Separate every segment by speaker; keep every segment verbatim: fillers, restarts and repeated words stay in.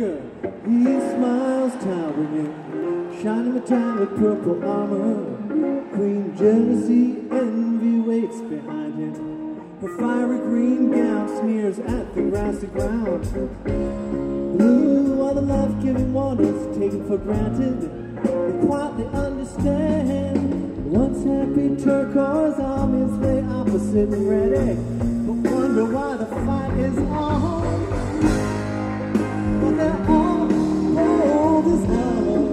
Speaker 1: future. He smiles towering, shining metallic purple armor. Queen jealousy, envy waits behind him. Her fiery green gown smears at the grassy ground. Blue are the life-giving waters taken for granted. They quietly understand. Once happy turquoise armies lay opposite and ready, but wonder why the fight is on. But they're all bold as hell.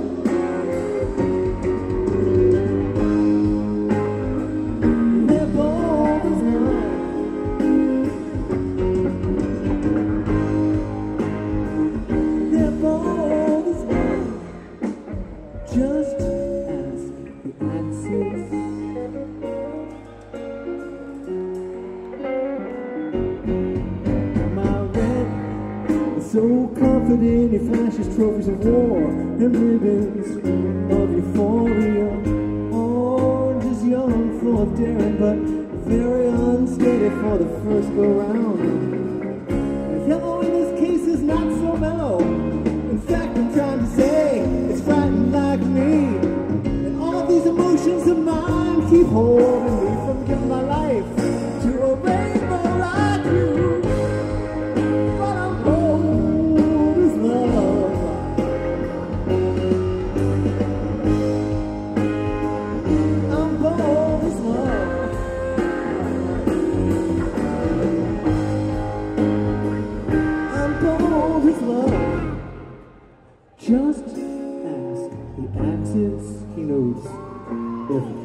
Speaker 1: They're bold as hell. They're bold as hell. Just as the axis. My red is so confident he flashes trophies of war and ribbons of euphoria. Orange is young, full of daring, but very unsteady for the first go-round. Yellow in this case is not so mellow. In fact, I'm trying to say it's frightened like me. And all of these emotions of mine keep holding me from giving my life to a rainbow like you. But I'm bold as love. I'm bold as love. I'm bold as love. Just ask the axis, he knows everything.